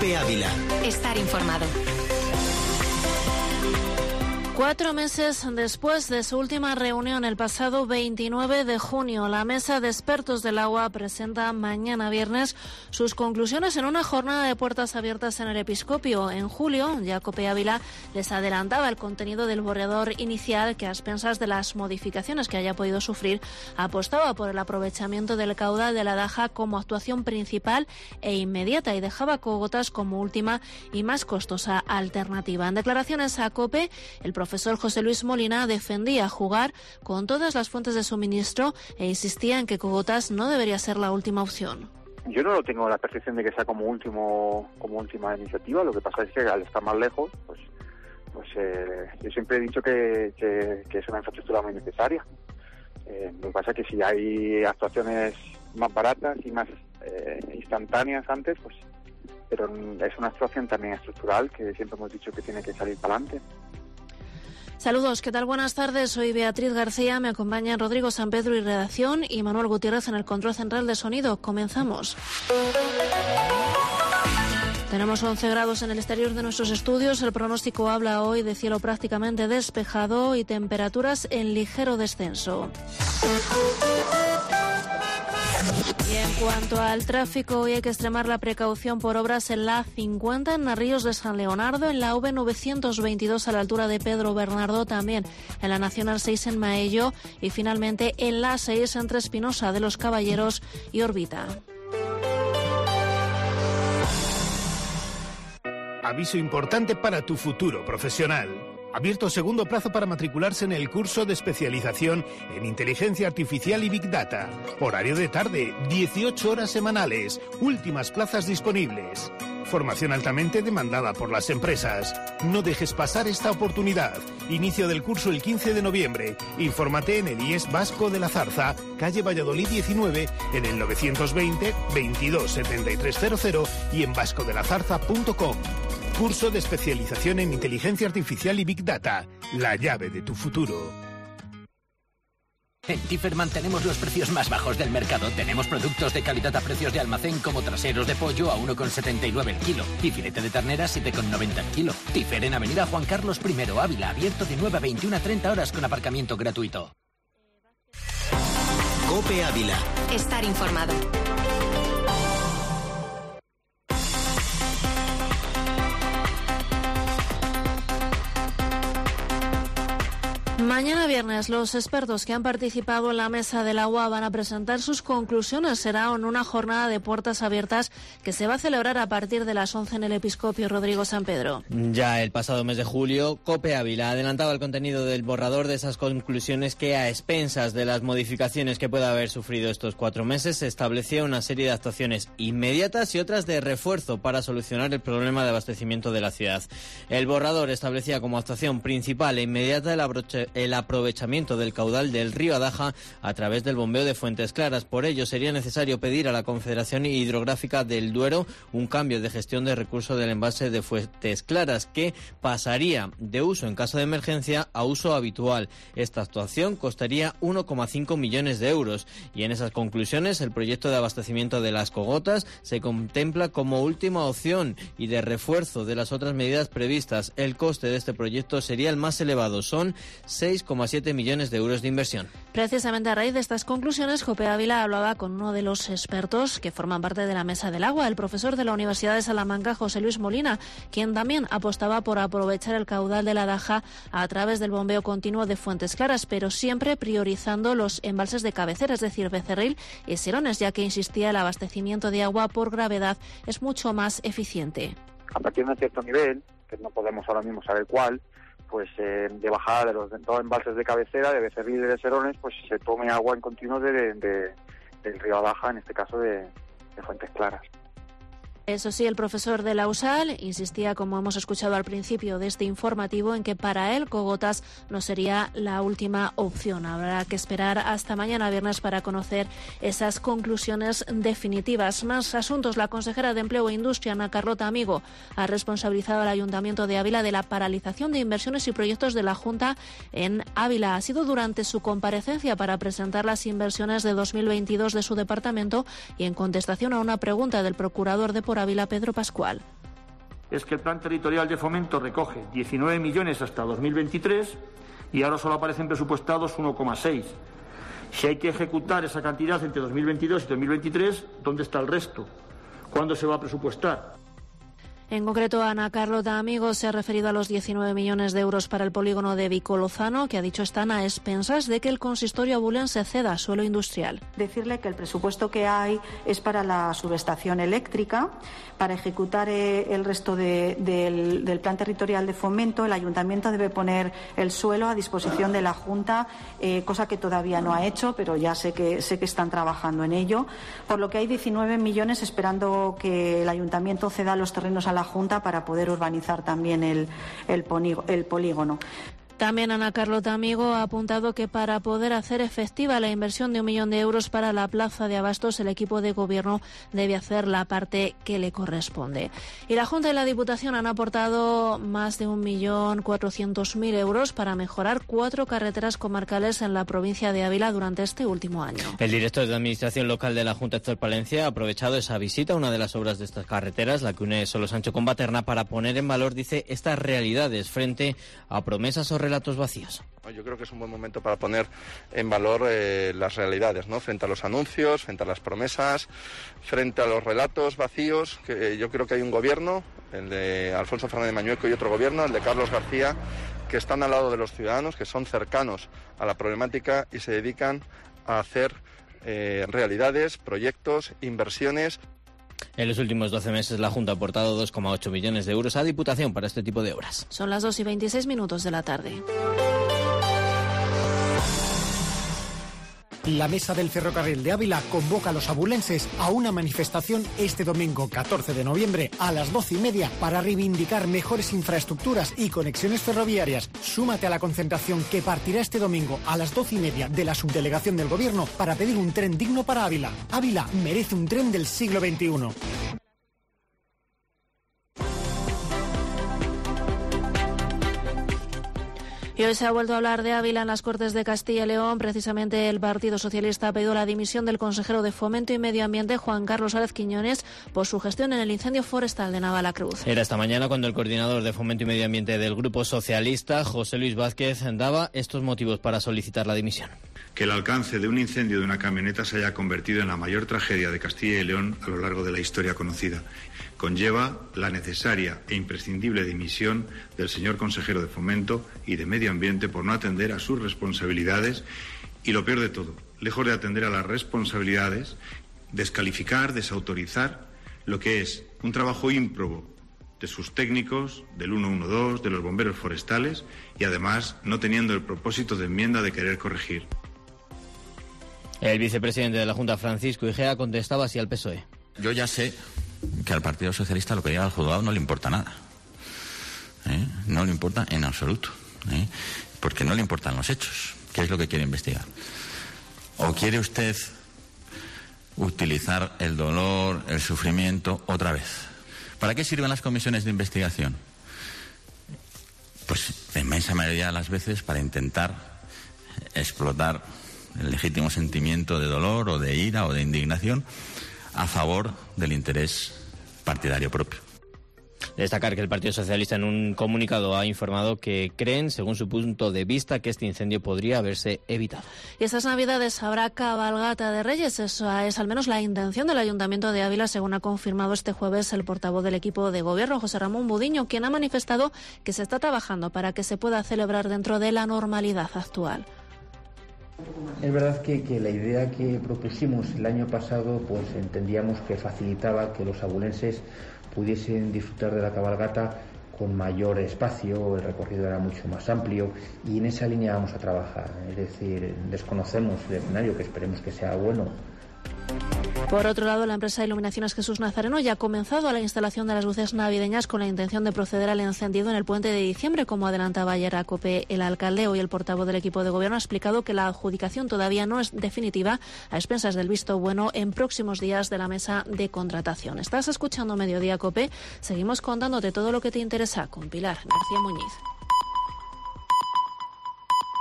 COPE Ávila. Estar informado. 4 meses después de su última reunión el pasado 29 de junio, la Mesa de Expertos del Agua presenta mañana viernes sus conclusiones en una jornada de puertas abiertas en el Episcopio. En julio, ya COPE Ávila les adelantaba el contenido del borrador inicial que, a expensas de las modificaciones que haya podido sufrir, apostaba por el aprovechamiento del caudal de la Daja como actuación principal e inmediata y dejaba Cogotas como última y más costosa alternativa. En declaraciones a COPE, el profesor José Luis Molina defendía jugar con todas las fuentes de suministro e insistía en que Cogotas no debería ser la última opción. Yo no tengo la percepción de que sea como última iniciativa. Lo que pasa es que al estar más lejos, yo siempre he dicho que es una infraestructura muy necesaria. Lo que pasa es que si hay actuaciones más baratas y más instantáneas antes, pero es una actuación también estructural que siempre hemos dicho que tiene que salir para adelante. Saludos, ¿qué tal? Buenas tardes, soy Beatriz García, me acompañan Rodrigo San Pedro y redacción y Manuel Gutiérrez en el control central de sonido. Comenzamos. Tenemos 11 grados en el exterior de nuestros estudios, el pronóstico habla hoy de cielo prácticamente despejado y temperaturas en ligero descenso. Y en cuanto al tráfico, hoy hay que extremar la precaución por obras en la A50 en Ríos de San Leonardo, en la V922 a la altura de Pedro Bernardo, también en la Nacional 6 en Maello y finalmente en la 6 entre Espinosa de los Caballeros y Orbita. Aviso importante para tu futuro profesional. Abierto segundo plazo para matricularse en el curso de especialización en Inteligencia Artificial y Big Data. Horario de tarde, 18 horas semanales. Últimas plazas disponibles. Formación altamente demandada por las empresas. No dejes pasar esta oportunidad. Inicio del curso el 15 de noviembre. Infórmate en el IES Vasco de la Zarza, calle Valladolid 19, en el 920 22 7300 y en vascodelazarza.com. Curso de especialización en Inteligencia Artificial y Big Data. La llave de tu futuro. En Tiferman tenemos los precios más bajos del mercado. Tenemos productos de calidad a precios de almacén como traseros de pollo a 1,79 el kilo y filete de ternera 7,90 el kilo. Tifer en Avenida Juan Carlos I, Ávila, abierto de 9 a 21 a 30 horas con aparcamiento gratuito. COPE Ávila. Estar informado. Mañana viernes los expertos que han participado en la Mesa del Agua van a presentar sus conclusiones. Será en una jornada de puertas abiertas que se va a celebrar a partir de las 11 en el Episcopio. Rodrigo San Pedro. Ya el pasado mes de julio, COPE Ávila ha adelantado el contenido del borrador de esas conclusiones que, a expensas de las modificaciones que pueda haber sufrido estos 4 meses, se establecía una serie de actuaciones inmediatas y otras de refuerzo para solucionar el problema de abastecimiento de la ciudad. El borrador establecía como actuación principal e inmediata el aprovechamiento del caudal del río Adaja a través del bombeo de Fuentes Claras. Por ello, sería necesario pedir a la Confederación Hidrográfica del Duero un cambio de gestión de recursos del embalse de Fuentes Claras, que pasaría de uso en caso de emergencia a uso habitual. Esta actuación costaría 1,5 millones de euros y en esas conclusiones el proyecto de abastecimiento de las Cogotas se contempla como última opción y de refuerzo de las otras medidas previstas. El coste de este proyecto sería el más elevado, son 6,7 millones de euros de inversión. Precisamente a raíz de estas conclusiones, COPE Ávila hablaba con uno de los expertos que forman parte de la Mesa del Agua, el profesor de la Universidad de Salamanca, José Luis Molina, quien también apostaba por aprovechar el caudal de la Daja a través del bombeo continuo de Fuentes Claras, pero siempre priorizando los embalses de cabecera, es decir, Becerril y Sirones, ya que insistía el abastecimiento de agua por gravedad es mucho más eficiente. A partir de un cierto nivel, que no podemos ahora mismo saber cuál, de bajada de los dos embalses de cabecera, de Becerril y de Serones, se tome agua en continuo del río Adaja, en este caso de Fuentes Claras. Eso sí, el profesor de la USAL insistía, como hemos escuchado al principio de este informativo, en que para él Cogotas no sería la última opción. Habrá que esperar hasta mañana viernes para conocer esas conclusiones definitivas. Más asuntos. La consejera de Empleo e Industria, Ana Carlota Amigo, ha responsabilizado al Ayuntamiento de Ávila de la paralización de inversiones y proyectos de la Junta en Ávila. Ha sido durante su comparecencia para presentar las inversiones de 2022 de su departamento y en contestación a una pregunta del procurador de Ávila, Pedro Pascual. es que el Plan Territorial de Fomento recoge 19 millones hasta 2023 y ahora solo aparecen presupuestados 1,6. Si hay que ejecutar esa cantidad entre 2022 y 2023, ¿dónde está el resto? ¿Cuándo se va a presupuestar? En concreto, Ana Carlota Amigo se ha referido a los 19 millones de euros para el polígono de Vicolozano, que ha dicho están a expensas de que el consistorio abulense ceda suelo industrial. Decirle que el presupuesto que hay es para la subestación eléctrica. Para ejecutar el resto del plan territorial de fomento, el ayuntamiento debe poner el suelo a disposición de la Junta, cosa que todavía no ha hecho, pero ya sé que están trabajando en ello. Por lo que hay 19 millones esperando que el ayuntamiento ceda los terrenos a la Junta para poder urbanizar también el polígono. También Ana Carlota Amigo ha apuntado que para poder hacer efectiva la inversión de 1 millón de euros para la plaza de Abastos, el equipo de gobierno debe hacer la parte que le corresponde. Y la Junta y la Diputación han aportado más de 1.400.000 euros para mejorar 4 carreteras comarcales en la provincia de Ávila durante este último año. El director de Administración Local de la Junta, Héctor Palencia, ha aprovechado esa visita a una de las obras de estas carreteras, la que une Solo Sancho con Baterna, para poner en valor, dice, estas realidades frente a promesas o relatos vacíos. Yo creo que es un buen momento para poner en valor las realidades, ¿no? Frente a los anuncios, frente a las promesas, frente a los relatos vacíos. Que yo creo que hay un gobierno, el de Alfonso Fernández Mañueco, y otro gobierno, el de Carlos García, que están al lado de los ciudadanos, que son cercanos a la problemática y se dedican a hacer realidades, proyectos, inversiones. En los últimos 12 meses la Junta ha aportado 2,8 millones de euros a Diputación para este tipo de obras. Son las 2:26 de la tarde. La Mesa del Ferrocarril de Ávila convoca a los abulenses a una manifestación este domingo 14 de noviembre a las 12:30 para reivindicar mejores infraestructuras y conexiones ferroviarias. Súmate a la concentración que partirá este domingo a las 12:30 de la subdelegación del Gobierno para pedir un tren digno para Ávila. Ávila merece un tren del siglo XXI. Y hoy se ha vuelto a hablar de Ávila en las Cortes de Castilla y León. Precisamente el Partido Socialista ha pedido la dimisión del consejero de Fomento y Medio Ambiente, Juan Carlos Álvarez Quiñones, por su gestión en el incendio forestal de Navalacruz. Era esta mañana cuando el coordinador de Fomento y Medio Ambiente del Grupo Socialista, José Luis Vázquez, daba estos motivos para solicitar la dimisión. Que el alcance de un incendio de una camioneta se haya convertido en la mayor tragedia de Castilla y León a lo largo de la historia conocida. Conlleva la necesaria e imprescindible dimisión del señor consejero de Fomento y de Medio Ambiente por no atender a sus responsabilidades y, lo peor de todo, lejos de atender a las responsabilidades, descalificar, desautorizar lo que es un trabajo ímprobo de sus técnicos, del 112, de los bomberos forestales y, además, no teniendo el propósito de enmienda de querer corregir. El vicepresidente de la Junta, Francisco Igea, contestaba así al PSOE. Yo ya sé que al Partido Socialista lo que diga al juzgado no le importa nada. No le importa en absoluto. Porque no le importan los hechos. ¿Qué es lo que quiere investigar? ¿O quiere usted utilizar el dolor, el sufrimiento otra vez? ¿Para qué sirven las comisiones de investigación? Pues la inmensa mayoría de las veces para intentar explotar el legítimo sentimiento de dolor o de ira o de indignación a favor del interés partidario propio. Destacar que el Partido Socialista en un comunicado ha informado que creen, según su punto de vista, que este incendio podría haberse evitado. Y estas Navidades habrá cabalgata de Reyes. Esa es al menos la intención del Ayuntamiento de Ávila, según ha confirmado este jueves el portavoz del equipo de gobierno, José Ramón Budiño, quien ha manifestado que se está trabajando para que se pueda celebrar dentro de la normalidad actual. Es verdad que la idea que propusimos el año pasado, pues entendíamos que facilitaba que los abulenses pudiesen disfrutar de la cabalgata con mayor espacio, el recorrido era mucho más amplio y en esa línea vamos a trabajar. Es decir, desconocemos el escenario, que esperemos que sea bueno. Por otro lado, la empresa de Iluminaciones Jesús Nazareno ya ha comenzado la instalación de las luces navideñas con la intención de proceder al encendido en el puente de diciembre, como adelantaba ayer a COPE el alcalde. Hoy el portavoz del equipo de gobierno ha explicado que la adjudicación todavía no es definitiva, a expensas del visto bueno en próximos días de la mesa de contratación. Estás escuchando Mediodía COPE. Seguimos contándote todo lo que te interesa con Pilar García Muñiz.